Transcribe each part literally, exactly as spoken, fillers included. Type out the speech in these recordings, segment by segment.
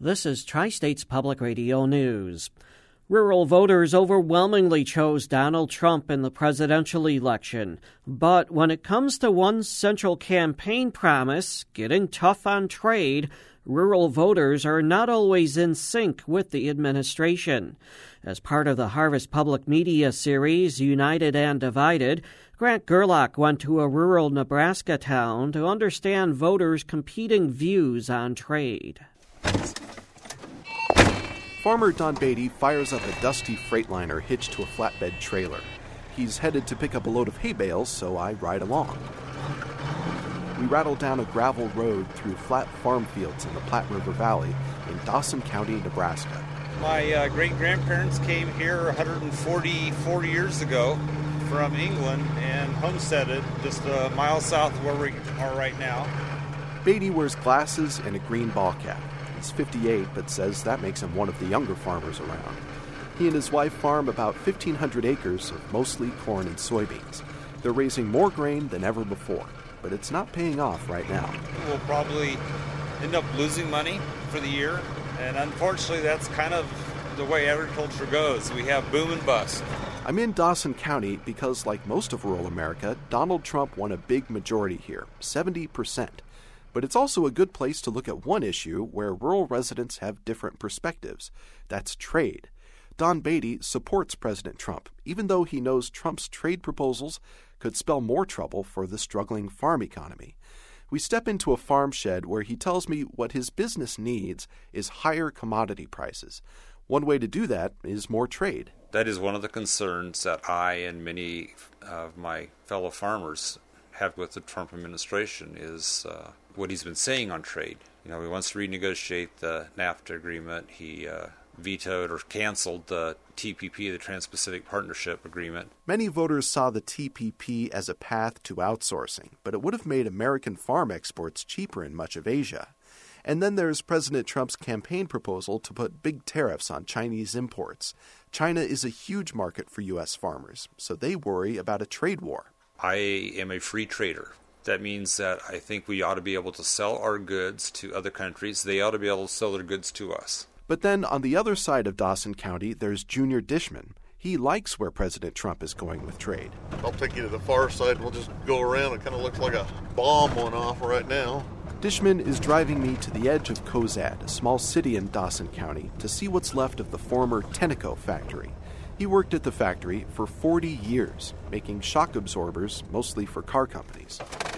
This is Tri-States Public Radio News. Rural voters overwhelmingly chose Donald Trump in the presidential election. But when it comes to one central campaign promise, getting tough on trade, rural voters are not always in sync with the administration. As part of the Harvest Public Media series, United and Divided, Grant Gerlach went to a rural Nebraska town to understand voters' competing views on trade. Farmer Don Beatty fires up a dusty Freightliner hitched to a flatbed trailer. He's headed to pick up a load of hay bales, so I ride along. We rattle down a gravel road through flat farm fields in the Platte River Valley in Dawson County, Nebraska. My uh, great-grandparents came here one hundred forty-four years ago from England and homesteaded just a mile south of where we are right now. Beatty wears glasses and a green ball cap. He's fifty-eight, but says that makes him one of the younger farmers around. He and his wife farm about fifteen hundred acres of mostly corn and soybeans. They're raising more grain than ever before, but it's not paying off right now. We'll probably end up losing money for the year, and unfortunately that's kind of the way agriculture goes. We have boom and bust. I'm in Dawson County because, like most of rural America, Donald Trump won a big majority here, seventy percent. But it's also a good place to look at one issue where rural residents have different perspectives. That's trade. Don Beatty supports President Trump, even though he knows Trump's trade proposals could spell more trouble for the struggling farm economy. We step into a farm shed where he tells me what his business needs is higher commodity prices. One way to do that is more trade. That is one of the concerns that I and many of my fellow farmers have with the Trump administration is uh, what he's been saying on trade. You know, he wants to renegotiate the NAFTA agreement. He uh, vetoed or canceled the T P P, the Trans-Pacific Partnership Agreement. Many voters saw the T P P as a path to outsourcing, but it would have made American farm exports cheaper in much of Asia. And then there's President Trump's campaign proposal to put big tariffs on Chinese imports. China is a huge market for U S farmers, so they worry about a trade war. I am a free trader. That means that I think we ought to be able to sell our goods to other countries. They ought to be able to sell their goods to us. But then on the other side of Dawson County, there's Junior Dishman. He likes where President Trump is going with trade. I'll take you to the far side and we'll just go around. It kind of looks like a bomb went off right now. Dishman is driving me to the edge of Cozad, a small city in Dawson County, to see what's left of the former Tenneco factory. He worked at the factory for forty years, making shock absorbers mostly for car companies.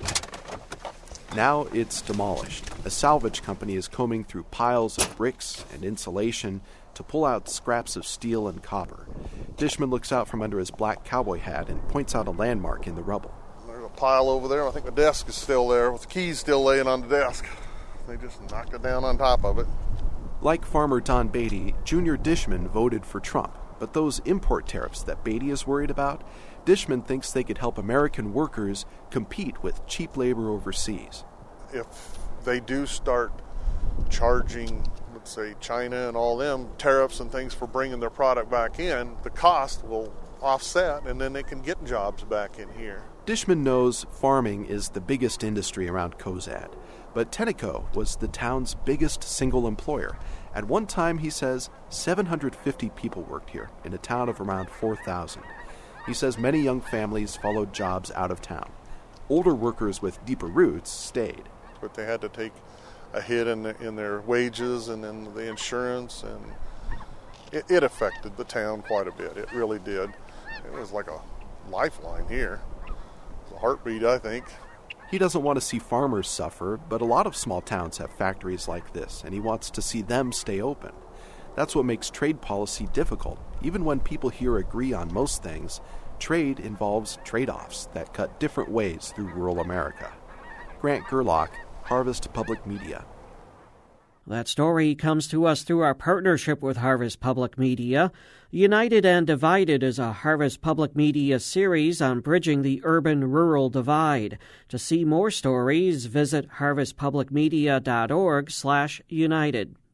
Now it's demolished. A salvage company is combing through piles of bricks and insulation to pull out scraps of steel and copper. Dishman looks out from under his black cowboy hat and points out a landmark in the rubble. There's a pile over there. I think the desk is still there with the keys still laying on the desk. They just knocked it down on top of it. Like farmer Don Beatty, Junior Dishman voted for Trump. But those import tariffs that Beatty is worried about, Dishman thinks they could help American workers compete with cheap labor overseas. If they do start charging, let's say, China and all them tariffs and things for bringing their product back in, the cost will offset and then they can get jobs back in here. Dishman knows farming is the biggest industry around Cozad, but Tenneco was the town's biggest single employer. At one time, he says, seven hundred fifty people worked here in a town of around four thousand. He says many young families followed jobs out of town. Older workers with deeper roots stayed. But they had to take a hit in, the, in their wages and in the insurance, and it, it affected the town quite a bit. It really did. It was like a lifeline here. It was a heartbeat, I think. He doesn't want to see farmers suffer, but a lot of small towns have factories like this, and he wants to see them stay open. That's what makes trade policy difficult. Even when people here agree on most things, trade involves trade-offs that cut different ways through rural America. Grant Gerlach, Harvest Public Media. That story comes to us through our partnership with Harvest Public Media. United and Divided is a Harvest Public Media series on bridging the urban-rural divide. To see more stories, visit harvest public media dot org slash united.